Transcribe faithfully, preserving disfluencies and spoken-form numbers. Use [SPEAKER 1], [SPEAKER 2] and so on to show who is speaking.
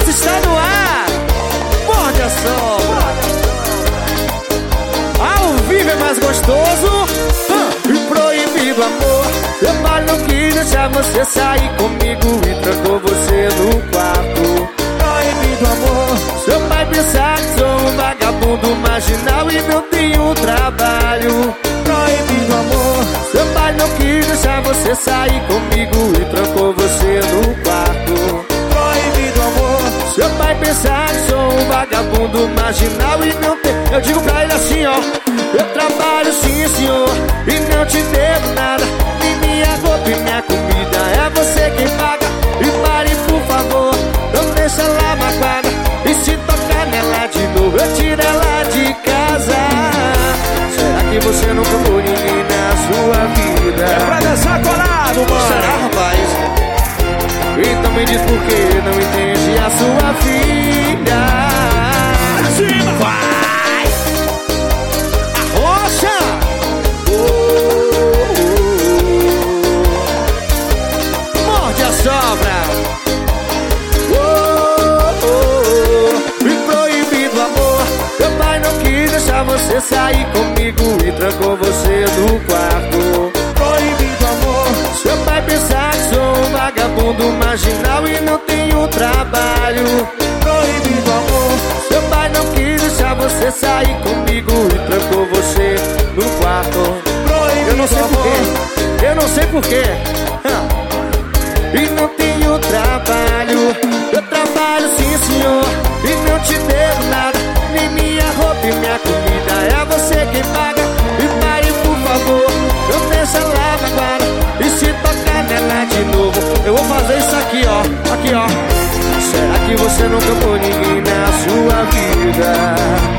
[SPEAKER 1] Sucesso está no ar. Morde a Sopra. Ao vivo é mais gostoso. E proibido amor. Seu pai não quis deixar você sair comigo e trancou você no quarto. Proibido amor. Seu pai pensar que sou um vagabundo marginal e não tenho trabalho. Proibido amor. Seu pai não quis deixar você sair comigo e trancou você no quarto. Proibido amor. Seu pai pensar que sou um vagabundo marginal e não tem. Eu digo pra ele assim, ó: eu trabalho sim, senhor, e não te devo nada. Nem minha roupa e minha comida é você quem paga. E pare, por favor, não deixa ela magoada. E se tocar nela de novo, eu tiro ela de casa. Será que você nunca amou ninguém na sua vida?
[SPEAKER 2] É pra dançar colado, mano.
[SPEAKER 1] Será, rapaz? Então me diz por que não entende a sua filha.
[SPEAKER 2] Pra cima,
[SPEAKER 1] vai! Arrocha! Oh, oh, oh. Morde a Sopra. Oh, oh, oh. E proibido amor. Meu pai não quis deixar você sair comigo e trancou você no quarto. Proibido amor. Seu pai pensar que sou um vagabundo marginal e não tenho trabalho. Proibido amor. Seu pai não quis deixar você sair comigo e trancou você no quarto. Proibido. Eu não sei porquê. Eu não sei porquê. E não tenho trabalho. Eu trabalho sim, senhor, e não te devo nada. Nem minha roupa e minha comida é você quem paga. E pare, por favor, não deixa ela magoada. E se tocar nela de novo, eu vou fazer isso aqui, ó. Aqui, ó. Será que você nunca amou ninguém na sua vida?